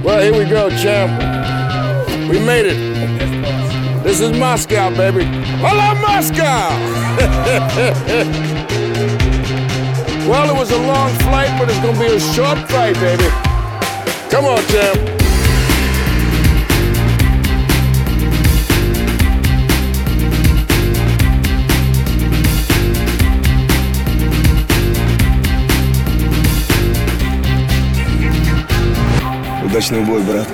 Well, here we go, champ. We made it. This is Moscow, baby. Hello, Moscow! Well, it was a long flight, but it's gonna be a short flight, baby. Come on, champ. Удачный бой, брат.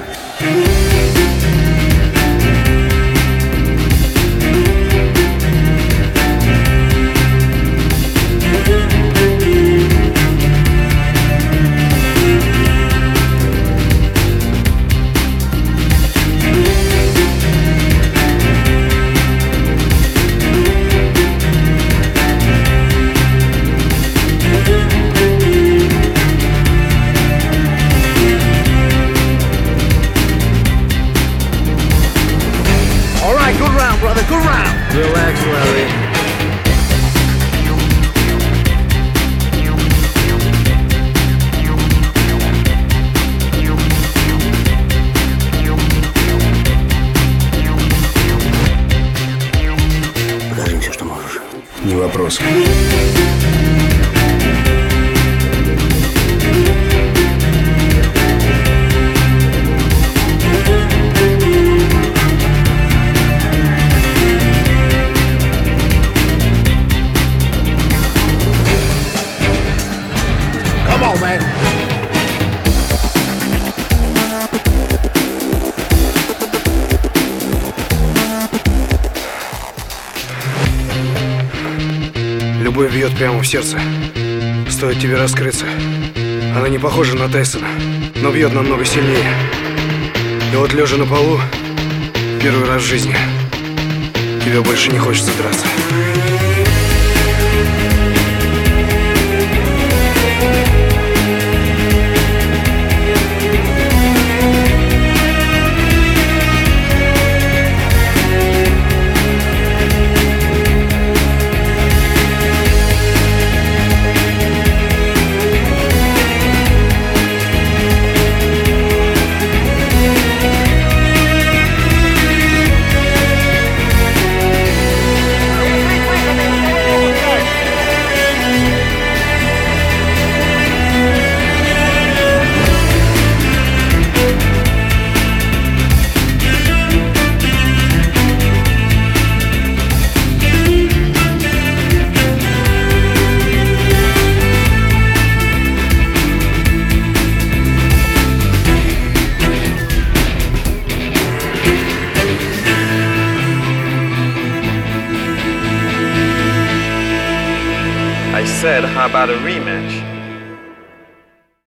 Good round, brother, good round. Relax, Larry. Покажи все, что можешь. Не вопрос. Come on, man. Любовь бьет прямо в сердце. Стоит тебе раскрыться. Она не похожа на Тайсона, но бьет намного сильнее. И вот лежа на полу, первый раз в жизни, тебе больше не хочется драться. I said, how about a rematch?